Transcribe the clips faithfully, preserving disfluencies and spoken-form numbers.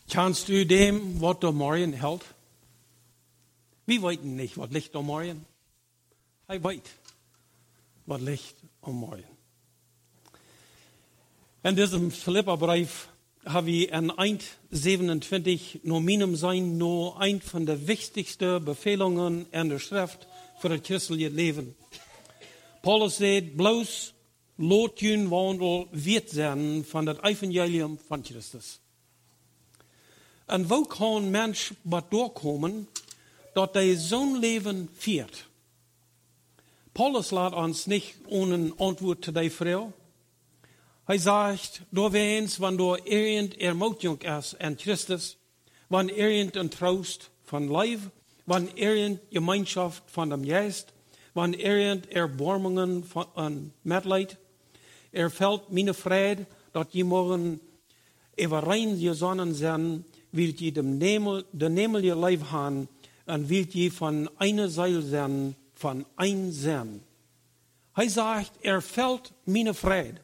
Kannst du dem, was du morgen hält? Wir wissen nicht, was liegt am Morgen. Er weiß, was liegt am Morgen. In diesem Philipperbrief haben wir in eins siebenundzwanzig nominum sein, nur ein von der wichtigsten Befehlungen in der Schrift für das christliche Leben. Paulus sagt, bloß lot jün Wandel wird sein von das Evangelium von Christus. Und wo kann ein Mensch was durchkommen, dass er zo'n Leben führt? Paulus lässt uns nicht ohne Antwort zu der Frau. Er sagt, du weinst, wenn du irgendeine Ermutigung ist in Christus, wenn irgendein Trost von Leib, wenn irgendeine Gemeinschaft von dem Geist, wenn irgendeine Erbarmungen von Mitleid. Er fällt meine Freude, dass die morgen überein gesonnen sind, will die dem Nemel, der Nemel Leib haben, und will die von einer Seil sein, von ein sein. Er sagt, er fällt meine Freude.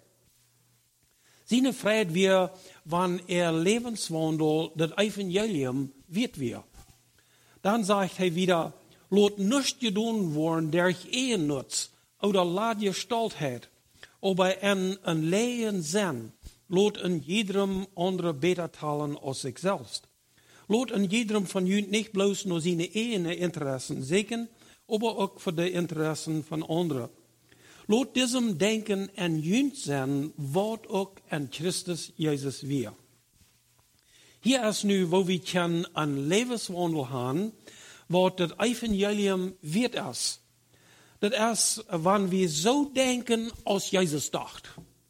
Seine Freude wir, wenn er Lebenswandel, das Evangelium wird wir. Dann sagt er wieder, lot nichts gedun worden, der ich eh nutz, oder lad je Stoltheit, aber in ein leeren Sinn, lot in jedem andere beter talen als sich selbst. Lot in jedem von jün nicht bloß nur seine eigenen Interessen sehen, aber auch für die Interessen von anderen. Lot diesem Denken en jünt sein, wat auch in Christus Jesus wir. Hier ist nu, wo wir können einen Lebenswandel haben, wo das Evangelium wird es. Das ist, wenn wir so denken, als Jesus dacht.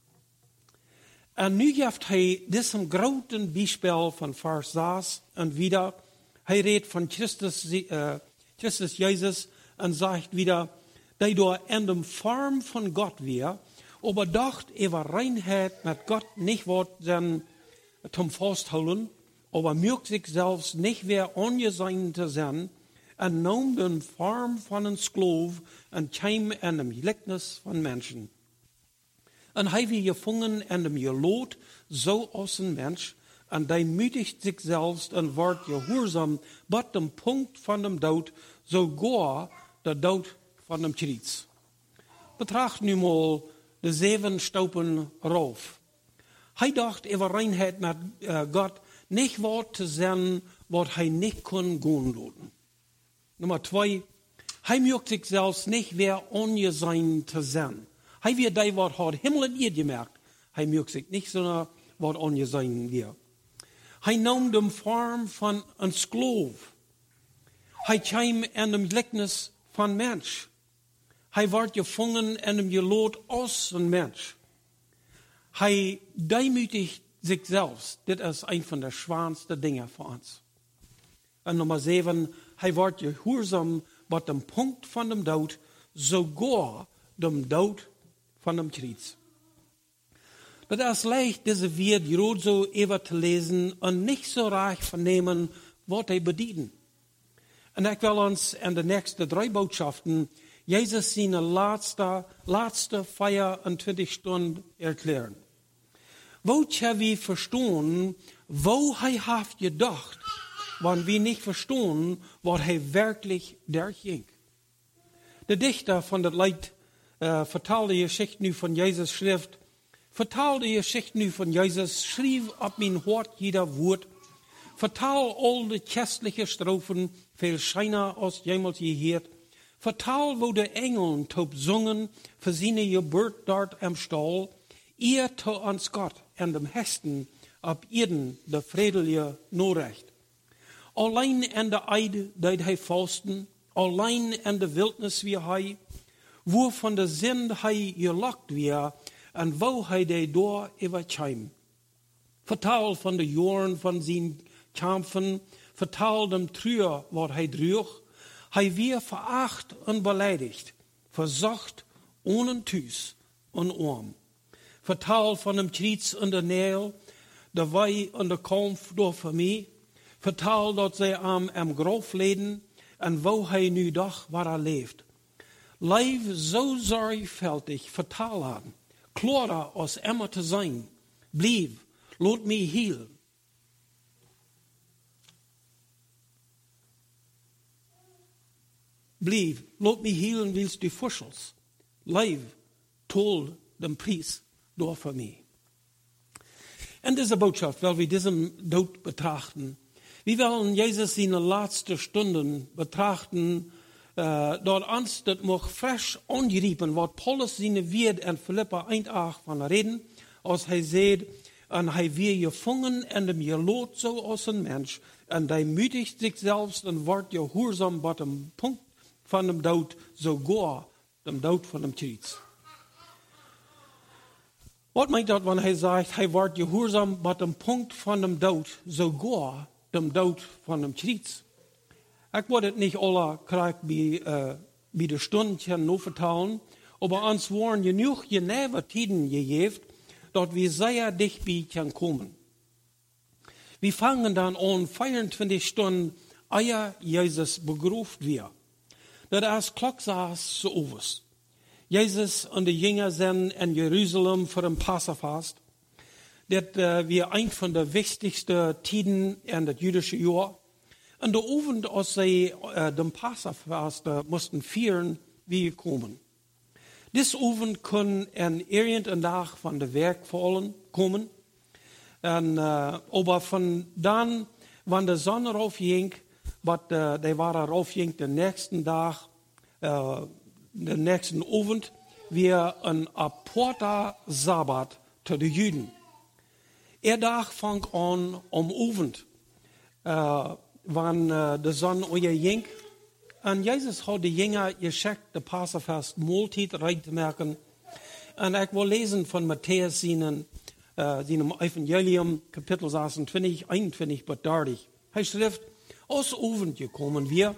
Und nu gibt er diesem großen Beispiel von Vers sechs und wieder, er redet von Christus, äh, Christus Jesus und sagt wieder, die door in de Form von Gott wir, aber dacht über Reinheit mit Gott nicht wird sein zum Festhalten, aber mögt sich selbst nicht mehr ungesein zu sein, und nahm den Form von einem Sklav und kam in dem Likeness von Menschen. Und er wir gefangen in dem Gelot, so als ein Mensch, und der mütigt sich selbst und wird gehorsam, bis dem Punkt von dem Tod, sogar der Tod von dem Kreuz. Betracht nu mal de zeven Staupen rauf. Hij dacht über Reinheit mit äh, Gott nicht Wort zu sein, was hij nicht kann gehen lassen. Nummer zwei, hij mögt sich selbst nicht wer ungesein zu sein. Hij wird der Wort hat Himmel und Erde gemerkt. Hij mögt sich nicht so was ungesein wir. Hij nahm die Form von ein Sklav. Hij kam in dem Likeness von Mensch. Hij werd gevangen in dem Gelot als ein Mensch. Hij demütigt sich selbst. Das ist ein von der schwersten Dinge für uns. Und Nummer sieben, hij wird gehorsam bei dem Punkt von dem Tod, sogar dem Tod von dem Kreuz. Das ist leicht, diese Wort gerade so über zu lesen und nicht so reich vernehmen, was er bedienen. Und ich will uns in den nächsten drei Botschaften Jesus seine letzte, letzte vierundzwanzig Stunden erklären. Wo können wir verstehen, wo er hat gedacht, wenn wir nicht verstehen, was er wirklich durchging. Der Dichter von der Leid äh, vertalte Geschichte nu von Jesus Schrift, vertalte Geschichte nu von Jesus, schrieb ab mein Hort jeder Wort, vertal all die köstliche Strophen, viel scheiner als jemals gehört, vertal, wo die Engel taub sungen, für seine Geburt dort am Stall, ihr to ans Gott und dem Hesten, ab jeden der fredelige Norrecht. Allein in der Eid, dat hij fasten, allein in der Wildnis wie hij, wo von der Sinn hij gelockt wir, und wo hij de door überkam. Vertal von de Jahren von zijn Kämpfen, vertal dem Trüer, wat hij droeg, hij wir veracht und beleidigt, versucht ohne Tüß und Arm. Vertal von dem Kreuz und der Nähe, der Weih und der Kampf durch für mich. Vertal, dass sie am, am Grab leden und wo hij nu doch, waar er leeft. Leif so sorgfältig vertal haben, klarer als immer zu sein. Blieb, lot mich healen. Blieb, lot mich healen, willst du Fuschels. Leib, toll den Preis door für mich. Und diese Botschaft, weil wir diesen Tod betrachten. Wir wollen Jesus in den letzten Stunden betrachten, äh, dort uns das noch frisch angeriepen, was Paulus seine Wert in Philippa eins acht von reden, als er sagt, und er wird gefangen und dem gelot so als ein Mensch, und er mütigt sich selbst und wird gehorsam bei dem Punkt von dem Tod, sogar dem Tod von dem Kreuz. Was meint das, wenn er sagt, er wird gehorsam bei dem Punkt von dem Tod, sogar dem Tod von dem Kreuz? Ich wollte nicht alle krijg bei, äh, bei der Stunde noch vertellen, aber uns waren genug genaue Tiden gegeben, dass wir sehr dicht bei können kommen. Wir fangen dann an, vierundzwanzig Stunden, ehe Jesus begraft wird. Das ist Klock saß so overs. Jesus und die Jünger sind in Jerusalem für den Passafast. Das äh, war ein von der wichtigsten Tiden in das jüdische Jahr. Und der Abend, als sie äh, den Passafast äh, mussten feiern, wie gekommen. Dies Abend kann in irgendein Tag von der Werk fallen, kommen. Und, äh, aber von dann, wenn die Sonne raufging, but uh, die waren raufging den nächsten Tag, uh, den nächsten Abend, wir ein apporter Sabbat zu den Juden. Er Tag fang an am Abend, uh, wenn uh, die Sonne ging. Und Jesus hat die Jünger geschickt, die Passafest Mahlzeit reinzumerken. Und ich will lesen von Matthäus, seinen, uh, seinem Evangelium, Kapitel sechsundzwanzig, einundzwanzig bis dreißig. Er schreibt, als Abend gekommen wir,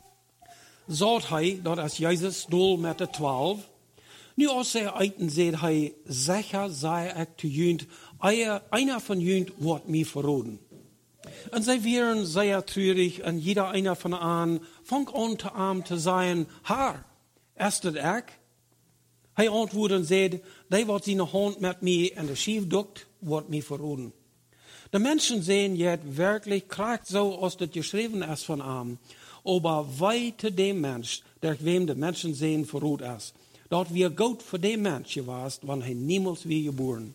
sagt er, dat is Jesus doel met de twaalf. Nu als er eiten zegt hij, zeker zei ik te junt, einer von junt wordt mij verraden. Und sie wären sehr traurig und jeder einer von ihnen fängt an zu arm zu sein, Herr, ist das ich? Er antwortet und sagt, der wird seine Hand mit mir in der Schief duckt, wird mich verraden. Die Menschen sehen jetzt wirklich krank so, als das geschrieben ist von ihm. Aber weite dem Mensch, der wem die Menschen sehen, verrot ist. Dort wir Gott für den Mensch gewesen, wann er niemals wie geboren.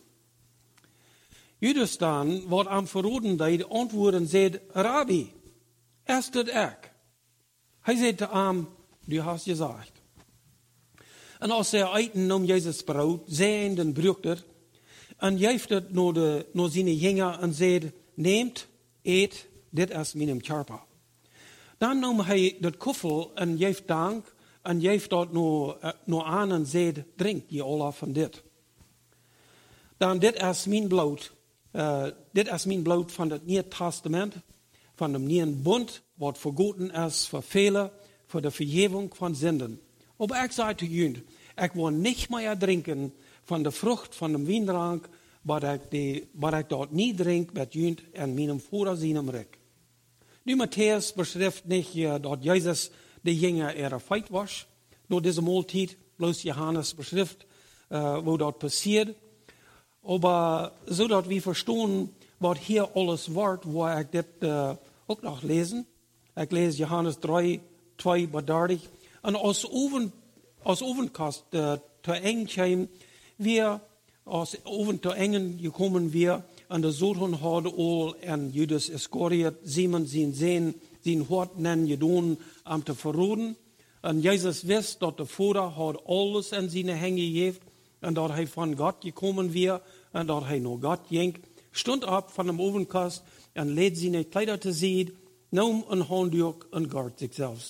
Judas dann, wird am verroten, der antworten und sagt, Rabbi, ist das ich? Er sagt zu ihm, du hast gesagt. Und als er eiten um Jesus Brot, sehen den Brüchter, und geeft het naar, de, naar zijn Jünger en zei, neemt, eet, dit is mijn Körper. Dan nam hij dat kuffel en geeft dank en geeft dat naar, naar aan en zei, drink je alle van dit. Dan dit is mijn bloed, uh, dit is mijn bloed van het Nieuwe Testament, van de Nieuwe Bund, wat vergoten is voor velen, voor de vergeving van zinden. Aber ik zei te jullie, ik wil niet meer drinken van de vrucht van de wijndrank, wat ik, die, wat ik dort niet drink met junt en mijn voeder zijn rek. Nu Matthäus beschrijft niet uh, dat Jezus de Jünger er feit was, door deze maaltijd, bloos Johannes beschrijft, uh, wo dat passiert. Aber so dat we verstaan wat hier alles wordt, wo ik dit uh, ook nog lezen. Ik lees Johannes drie, twee bis dertig. En als oven, als ovenkast uh, te eng kwam, wir als oven te engen gekommen wir an der Soton hadden al en Judas Iscariot, Simon zijn zeen, zijn hart nen gedaan om te verraden. En Jezus wist dat de Vader had alles in zijn hände gegeven en dat hij van God gekomen weer en dat hij naar God ging. Stond op van de ovenkast en leed zijn kleider te zien, nam een handdoek en gard zichzelf.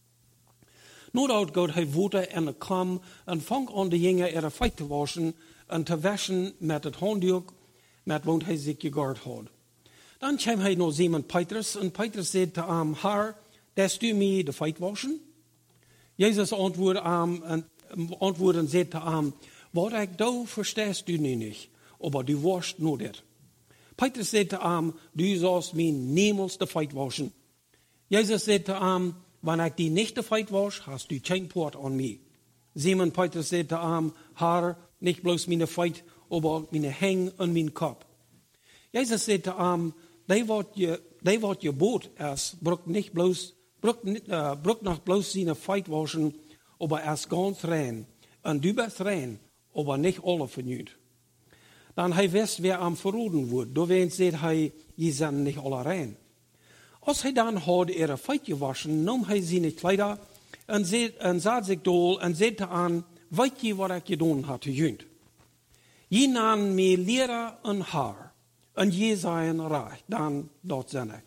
Nadat God hij water en de kam en vang aan de Jünger ihre Feet te waschen en te waschen met het handdoek met wat hij zich gegard had. Dan kwam hij naar Simon Petrus en Petrus zei te hem, Herr, darfst du mij de Feet waschen? Jezus antwoordde hem en, antwoordde en zei te hem, wat ik doe verstehst du nu niet, aber du wascht nur dit. Petrus zei te hem, du sollst mij niemals de Feet waschen. Jezus zei te hem, wenn ich die nicht feit wasch, hast du kein Port an mir. Simon Petrus sagte ihm, Herr, nicht bloß meine Feit, aber meine Hänge und mein Kopf. Jesus sagte ihm, die wat je, die wat je boot ist, braucht nicht bloß braucht äh, braucht noch bloß seine Feit waschen, aber er ist ganz rein. Und du bist rein, aber nicht alle vernünft. Dann hij wist wer am verroden wordt. Door wens zegt hij, je zijn niet alle rein. Als hij dan had ihre Feit gewaschen, nam hij zijn Kleider en, zet, en zat zich dool en zette aan, weet je wat ik gedaan had te junt? Je nam me leren een haar en je zijn reich, dan dat zijn ik.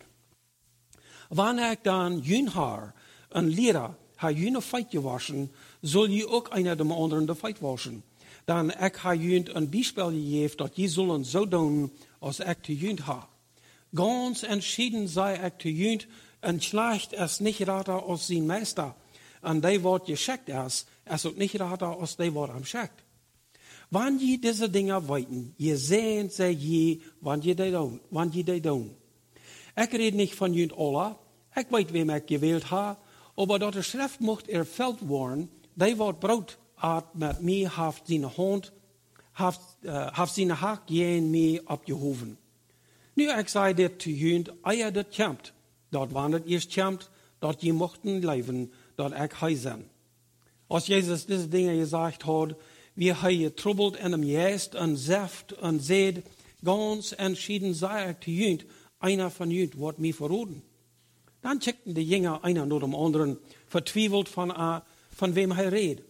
Wanneer ik dan jun haar en leren haar june Feit gewaschen, zul je ook einer dem anderen de Feit waschen. Dan ik ha junt een bijspel gegeven dat je zullen zo doen als ik te junt ha. Ganz entschieden sei ik te junt en schlecht es nicht rater als zijn meester. En die wordt geschickt is, es ook nicht rater als die wordt am schickt. Wann je diese Dinge weiten, je sehen sie je, wann je die doen, wann je die doen. Ik red nicht von junt alle, ik weet wem ik gewählt ha, aber dat de schrift mocht erfüllt worden, die wordt brood at met mij heeft zijn hand, heeft, uh, heeft zijn haak jeen mij opgehoven. Nu, ik zei dit te junt, eer dat komt, dat wanneer het eerst komt, dat je mochten leven, dat ik hij zijn. Als Jezus deze dingen gezegd had, wie hij getrouweld in hem geest en zegt en zegt, ganz entschieden zei ik te junt, einer van junt wordt mij verroden. Dan checkten de Jünger einer naar de anderen, vertwijfeld van, uh, van wem hij redt.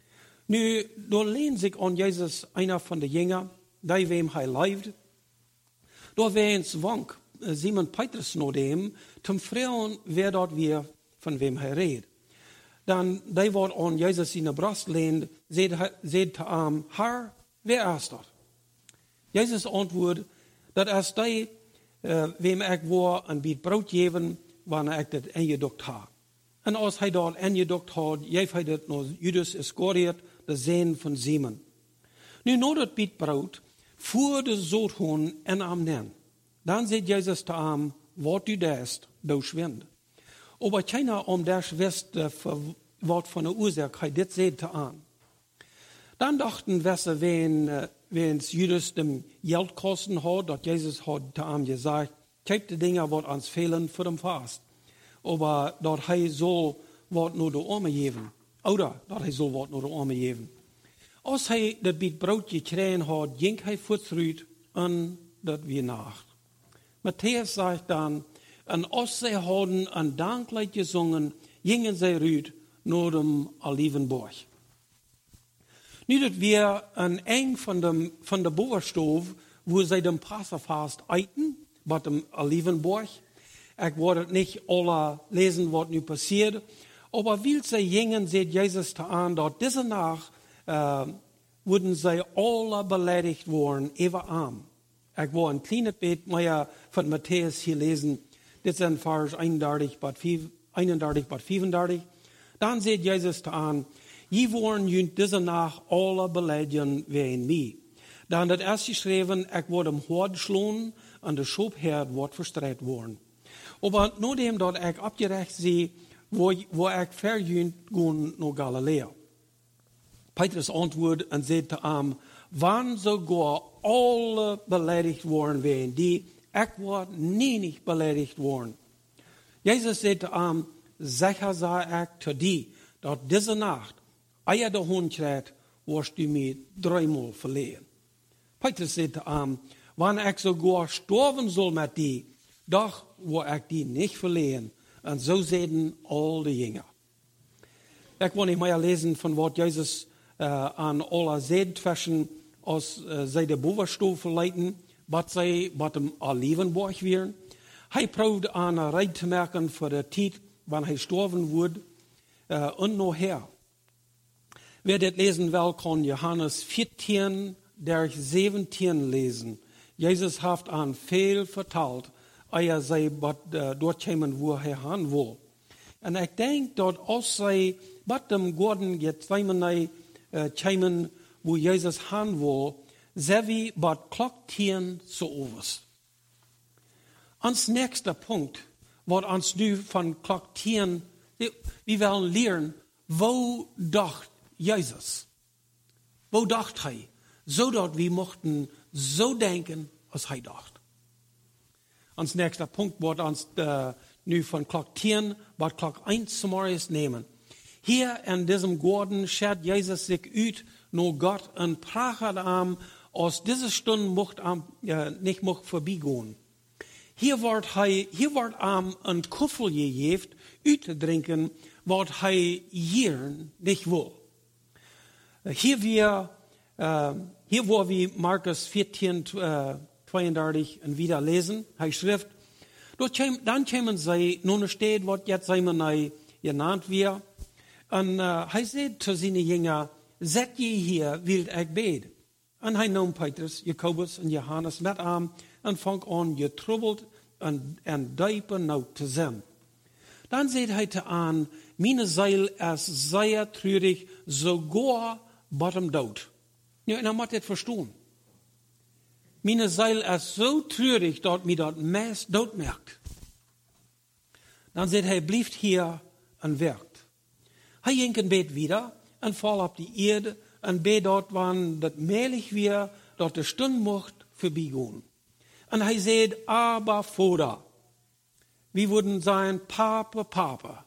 Nu, door lehnt zich aan Jezus einer van de Jünger, die wem hij leeft. Door weens wank Simon Petrus naar dem, zum vragen wer dat weer van wem hij redt. Dan, die wordt aan Jezus in de brust lehnt, zegt te hem, Herr, wer is dat? Jezus antwoordt, dat is die, uh, wem ik wil een biet brood geven, wanneer ik dat ingedokt heb. En als hij dat ingedokt had, geeft hij dat naar Judas Iscariot, de zoon van Simon. Nu, na dat biet brood, voer de zoothoorn en hem neer. Dan zegt Jezus te hem, wat u deest, du schwind. Aber keiner om das wist, uh, wat van de oorzaak hij dit zegt te aan. Dan dachten we, wen, uh, wens Judas dem Geld kosten had, dat Jezus had te hem gezegd, kijk de dingen wat ons fehlen voor hem vast. Aber dat hij zal wat naar de armen geven. Oder dat hij zal wat naar de armen geven. Als hij dat biet brood gekregen had, ging hij voortruit en dat weer nacht. Matthäus zegt dan, en als zij hadden een danklied gezongen, gingen zij ruit naar de Olivenborg. Nu dat we een eng van de, van de bovenstoof, waar zij de Passafast eten, bij de Olivenborg. Ik wil het niet alle lezen wat nu passiert. Aber wie zij gingen, zegt Jezus te aan, dat deze nacht uh, worden zij alle beleidigd worden, even arm. Ik wil een kleine beetje meer van Matthäus hier lezen. Dit zijn vers eenendertig tot vijfendertig. Dan zegt Jezus te aan, je worden jullie deze nacht alle beleidigen wegen mij. Dan dat is geschreven, ik word hem hard slaan en de schoopherd wordt verstrijd worden. Aber nachdem dat ik abgerecht zie, wo, wo ik verjunt gaan naar Galilea. Petrus antwoordt en zei te hem, wanneer sogar alle beleidigd worden wegen die, ik word niet beleidigd worden. Jezus zei te hem, zeker zei ik te die, dat deze nacht, als je de hond krijgt, wordt u mij driemaal verleden. Petrus zei te hem, wanneer ik sogar sterven zal met die, doch wil ik die niet verleden. En zo zeiden al de Jünger. Ik wil niet meer lezen van wat Jezus uh, aan alle zeedversen als uh, zij de bovenstoof verleiden, wat zij wat hem Olivenborg waren. Hij probeerde aan een rij te maken voor de tijd wanneer hij sterven wordt uh, en nog her. Wer dit lezen wil, kan Johannes veertien, der zeventien lezen. Jezus heeft aan veel verteld, als zij uh, doorkomen waar hij gaan wil. En ik denk dat als zij met dem Gordon getwijmen uh, komen waar Jezus gaan wil, zij wie wat kloktien zo overs. Ons nächste Punkt, wat ons nu van kloktien, we willen leren, wo dacht Jezus? Wo dacht hij? Zodat we mochten zo denken als hij dacht. Ons nächste Punkt wordt ons de nu von Klock tien, wat Klock eins zum Morgens nehmen. Hier in diesem Garten schert Jesus sich uit, no Gott en prachert am, aus dieser Stunde mocht am, äh, nicht mocht vorbeigehen. Hier wird hij, hier wird am ein Kuffel gegeben, uit te drinken, wat hij hier nicht will. Hier wir, äh, hier wo wir Markus vierzehn, zweiunddreißig und wieder lesen, hij schrift, dann kämen sie, nun steht, was jetzt sei man genannt wir, und äh, hij sagt zu seinen Jüngern, zet je hier, wilt ik beten. Und hij nahm Petrus, Jakobus und Johannes mit aan en fang an getrubbelt en, en diepe nood te zijn. Dan zei hij te aan, meine Seil is zeer treurig, sogar bottom dood. Ja, en dan moet het verstaan. Meine Seil is zo treurig, dat mij dat meest dood merkt. Dan zei hij, blijft hier en werkt. Hij ging een beetje wieder en val op die Erde en beet dort, wann dat mehlig weer, dat de stund mocht voorbijgaan. En hij zei, aber Vater, wie würden sein, Papa, Papa,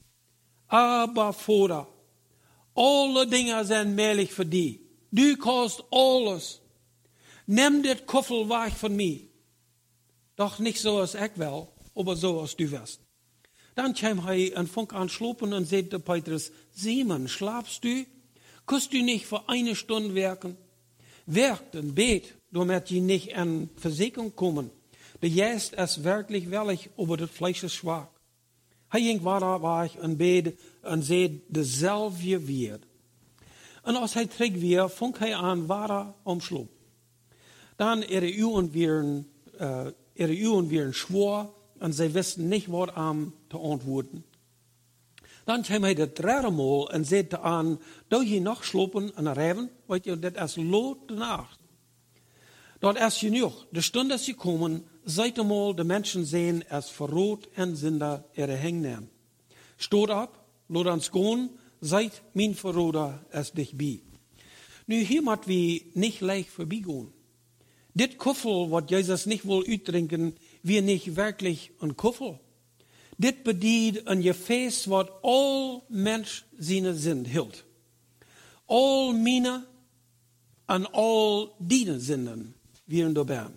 aber Vater, alle Dinge zijn mehlig voor die. Du kost alles. Nimm dit Kuffel weg von mir. Doch nicht so als ich will, aber so als du wirst. Dann kam hij en fang an schlopen en zei te Petrus, Simon, schlafst du? Kannst du nicht für eine Stunde werken? Werkt en bet, damit je nicht in Versuchung kommen. Der Geist ist wirklich willig, aber das Fleisch ist schwach. Hij ging weiter weg en bet en zei dezelfde weer. En als hij terug weer, fang hij aan weiter omschlopen. Dan ihre Uhren wären, äh, ihre Uhren wären schwor und sie wissen nicht, was am zu antworten. Dann kam er das dritte Mal und sagte an, da je noch schlopen und reiben, weil ihr das ist lot Nacht. Dort ist genug. Die Stunde ist gekommen, seit einmal die Menschen sehen, es verrot und Sünder ihre Hängen. Steht ab, lot ans gehen, seid mein Verroder es dich bei. Nu, hier mat wir nicht leicht vorbeigehen. Dit Kuffel, was Jesus nicht will uitdrinken, wir nicht wirklich ein Kuffel. Dit bedient ein Gefäß, was all Mensch seine sind hielt. All meine und all deine Sinnen wären dabei.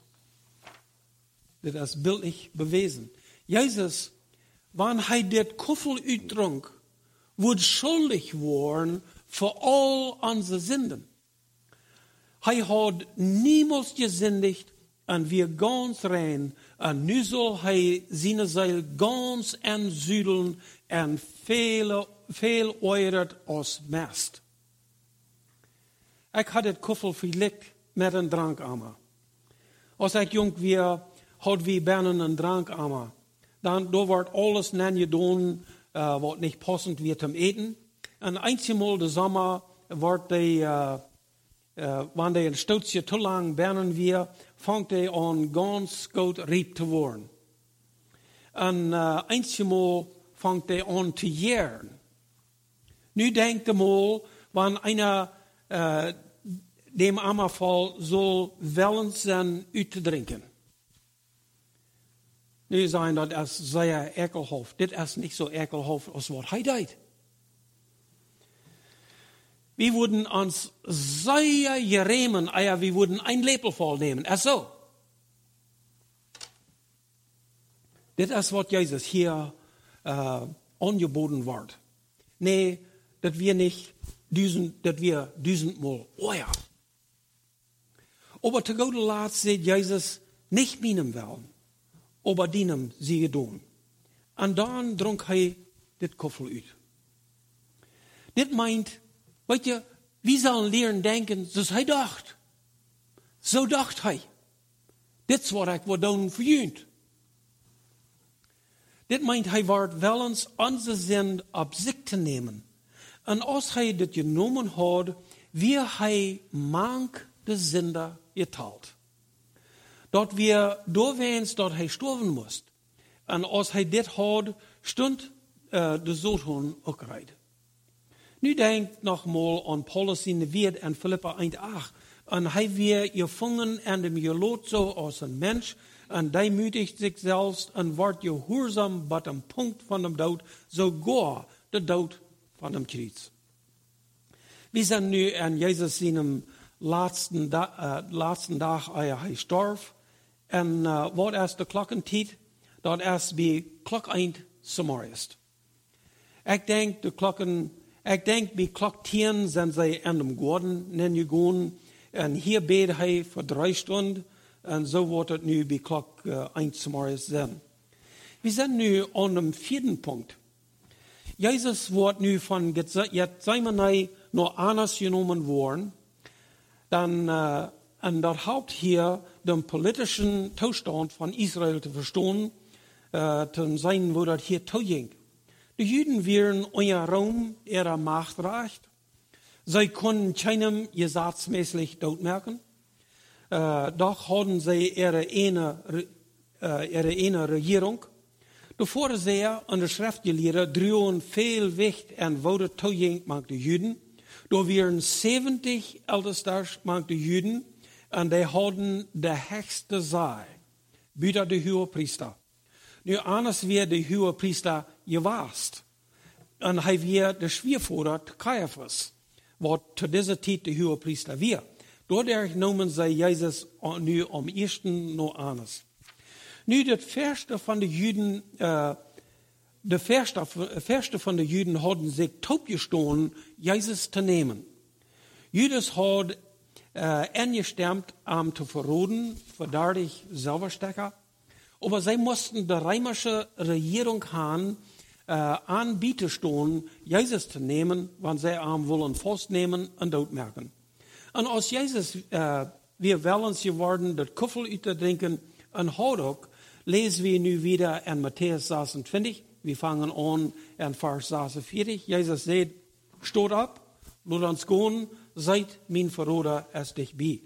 Das ist bildlich bewiesen. Jesus, wann er dit Kuffel uitdrunk, wird schuldig worden für all unsere Sünden. Er hat niemals gesündigt und wir ganz rein. Und nu soll er seine Seele ganz entsüdeln und viel, viel euret als Mist. Ich hatte das Kuffel vielleicht mit einem Drankarmer. Als ich jung war, hat wir gerne einen Drankarmer. Dann da wird alles gedaan, uh, was nicht passend wird zum Eten. Und einmal im Sommer wird die uh, Uh, wann der ein Stützchen zu lang bernen wir, fängt er an ganz gut rieb zu werden. Und uh, einmal fängt er an zu jähren. Nu denkt er mal, wenn einer uh, dem Ammerfall soll wollen sein, uitzudrinken. Nu sagen, das ist sehr ekelhaft. Das ist nicht so ekelhaft, als was er deed. Wir würden uns sehr geremen, ja, wir würden ein Lepel voll nehmen. Ach so. Das ist, was Jesus hier äh, angeboten wird. Nee, dass wir nicht düsen, dass wir düsenmal, oh ja. Aber zu guter Letzt sagt Jesus, nicht meinem Willen, aber dienem sie getan. Und dann trunk er das Kuffel uit. Das meint, weet je, wie sollen leren denken zoals hij dacht? Zo dacht hij. Dit is wat ik wil doen voor jullie. Dit meint, hij wordt wel eens onze zin op zich te nemen. En als hij dit genomen had, wie hij mank de zinder geteilt. Dat wir doorweens dat hij sterven moest. En als hij dit had, stond uh, de zoodhoorn ook rijden. Nu denkt nogmaals aan Paulus in de Wet en Philippa één acht. En hij weer gevangen en hem geloot zo als een mens. und demütigt sich selbst und wird gehorsam bei dem Punkt von dem Tod, sogar der Tod von dem Kreuz. Wir sind nu an Jesus seinem letzten, äh, letzten Tag, er starb, und äh, wat erst der Klockentijd, dat erst bij klok eind zomer ist. Ik denk de klokken, ik denk bij klok tien zijn zij aan dem Gordon gegaan, en hier bed hij voor drie stunden, en zo wordt het nu bij klok uh, eind zomer zijn. We zijn nu aan dem vierten Punkt. Jezus wordt nu van Gethsemane naar anders genomen worden, dan, uh, en dat helpt hier den politischen Toestand van Israël te verstaan, uh, te zijn wo dat hier toeging. De Juden waren onder Rom ihrer Machtrecht. Zij konden keinem gesetzmäßig doodmerken. Uh, doch hadden zij ihre ene, uh, ihre ene Regierung. De Voorzeer en de schriftgeleerden droegen veel wicht en wouden toeging met de Juden. Er waren zeventig Ältesters met de Juden. En die hadden de hechste zaai, buiten de hogepriester. Nu, anders weer de hogepriester gewaast. En hij weer de schwiervoerder Caiaphas, wat te deze tijd de hogepriester weer. Doordat noemen zij Jezus nu om eersten nog anders. Nu, het verste van de Juden, uh, de verste, verste van de Juden hadden zich toegestoten Jezus te nemen. Judas had Uh, angestemmt, um te verroden, verdadig Sauerstecker. Aber sie mussten der römische Regierung haben, uh, anbieten stehen, Jesus zu nehmen, wenn sie am wollen festnehmen und doodmerken. Und als Jesus, uh, wir wellens geworden, das Kuffel uitdrinken und Hodok, lesen wir nu wieder in Matthäus sechsundzwanzig. Wir fangen an in Vers sechsundvierzig. Jesus sagt, steht ab, lass uns gehen, seid mein Verräter es dich bei.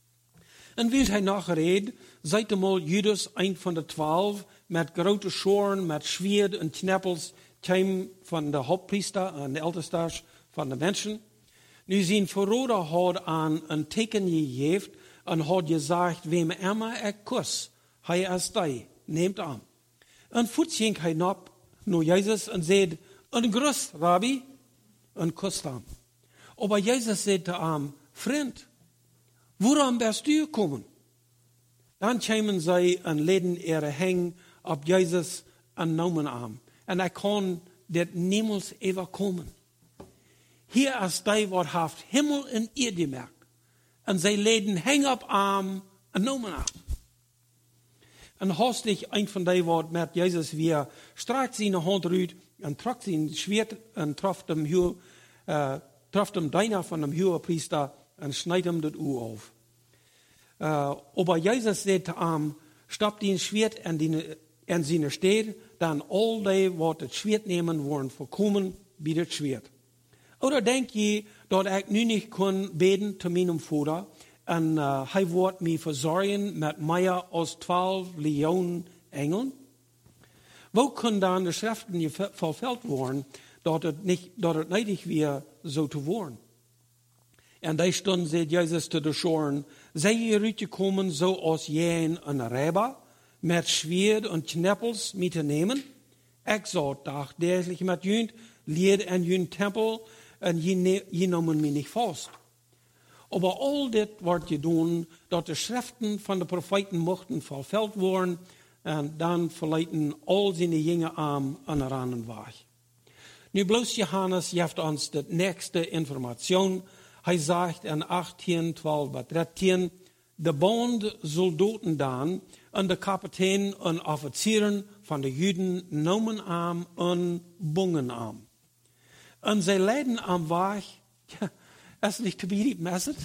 Und wie hij nachredet, seid einmal Judas, ein von den zwölf, mit großen Schoren, mit Schwert und Kneppels, kam von der Hauptpriester und der Ältesters von den Menschen. Nu sein Verräter hat an ein Teken gegeben und hat gesagt, wem immer er kuss, hij es dich, nehmt an. Und fuß ging hij nach nur Jesus und sagt, ein Gruß, Rabbi, und kusst ihn. Aber Jesus sagte ihm, Freund, woran bist du gekommen? Dann kamen sie und leden ihre Hänge auf Jesus und nahmen ihn. Und er kann das niemals überkommen. Hier ist die, was haft Himmel und Erde gemerkt. Und sie leden Hänge auf ihn und nahmen ihn. Und hastig ein von denen, was mit Jesus wie streicht seine Hand rüht und tragt sein Schwert und trifft dem Hügel, äh, trifft ihm deiner von dem Hohepriester und schneidet ihm das Uhr auf. Uh, aber Jesus sagte ihm, stopp den Schwert in, die, in seine Städte, dann all die, was das Schwert nehmen, wollen vorkommen, wie das Schwert. Oder denk je, dass ich nu nicht kann beten zu meinem Vater, und uh, er wird mich versorgen mit mehr als zwölf Legionen Engeln? Wo können dann die Schriften verfällt werden, dass es nicht, dass es nötig wäre, so zu werden? En die Stunde sagt Jesus zu den Schoren, sei ihr gekommen, so als jen een Räber, mit Schwert und Kneppels mit zu nehmen? Ich sag doch, derglich mit jünd, lied in jünd Tempel, und je, ne, je nehmen mich nicht fast. Aber all das wird getan, dass die Schriften von den Propheten mochten verfällt werden, und dann verleiten all seine Jünger an einen anderen Weg. Nu bloß Johannes gibt uns die nächste Information. Er sagt in achttien, zwölf bis dreizehn, de Bond Soldaten dan en de Kapitein en Offizieren van de Juden namen aan en bungen aan. En zij leiden am Weg, ja, es ist nicht zu begreifen, ist es?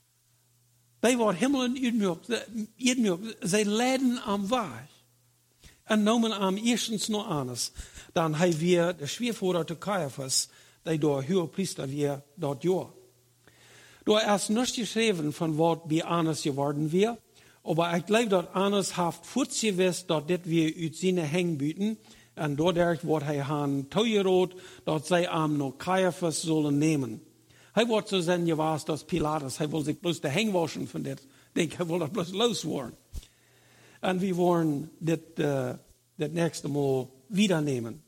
Die waren Himmel und Erdmürk, zij leiden am Weg. En namen am erstens noch anders. Dann haben wir der Schwiervorder Caiaphas, der der Hohepriester wir dort jahr. Du hast nicht geschrieben, von was bei Anas geworden wäre, aber ich glaube, dass Anas haft fortgewusst, dass das wir aus seine Hängen bieten, und dadurch wird er han teuerot, dass sie am noch Caiaphas sollen nehmen. Er wird so sein gewusst, dass Pilatus, er will sich bloß die Hänge waschen von das, denk, er will das bloß loswerden. Und wir wollen das, äh, das nächste Mal wieder nehmen.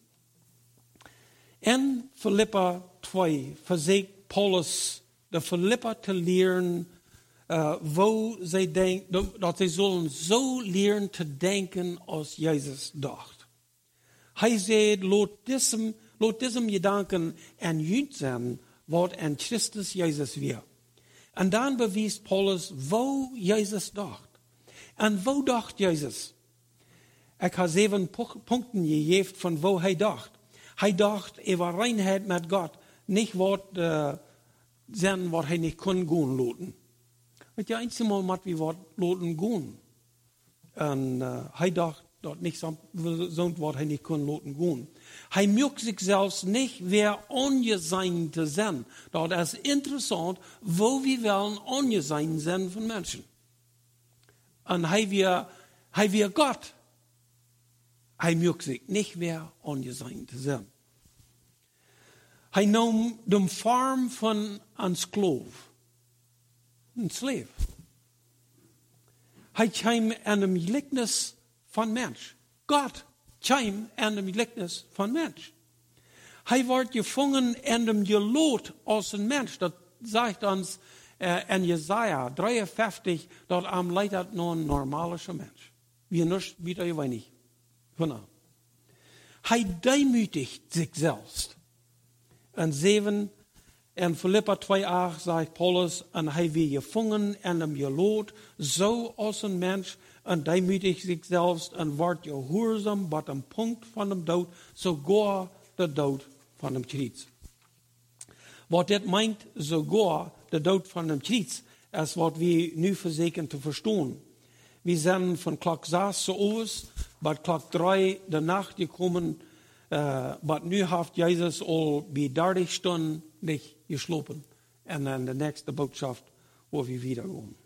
In Philippa zwei versucht Paulus, die Philippa zu lehren, uh, wo sie denken, dass sie sollen so lehren zu denken, als Jesus dacht. Hij sagt, laat diesem, laat diesem Gedanken en jünt zijn, wat in Christus Jesus weer. En dan bewijst Paulus, wo Jesus dacht. En wo dacht Jesus? Ik heb zeven punten gegeven van wo hij dacht. Hij dacht over reinheid met God, niet wat uh, zijn wat hij niet kon gaan laten. Weet je, eenmaal moet we wat laten gaan. En uh, hij dacht dat niet zo wat hij niet kon laten gaan. Hij mögt zich zelfs niet weer ongezein te zijn. Dat is interessant, wo we wel ongezein zijn van mensen. En hij weer, hij weer God. Hij mögt zich niet weer ongezein te zijn. Hij nam de vorm van een slaaf. Een slaaf. Hij kwam aan de gelijkenis van mens. God kwam aan de gelijkenis van mens. Hij wordt gevangen en hem geloot als een mens. Dat zegt ons uh, in Jesaja drieënvijftig, dat am leidt dat naar een normale mens. Wie niet wieder weinig. Genau. Hij demütigt zich zelfs. En zeven, in Philippa twee acht zegt Paulus, en hij werd gevangen en hem geloot, zo als een mens, en demütigt zich zelfs en wordt gehoorzaam tot een punt van de dood, sogar de dood van hem kruis. Wat dit meint, sogar de dood van hem kruis, is wat we nu verzekeren te verstaan. We zijn van klok zes zo aus, bij klok drie de nacht gekomen, uh, maar nu heeft Jezus al bij dertig stunden niet geslopen. En dan de nächste boodschap, waar we wieder gaan.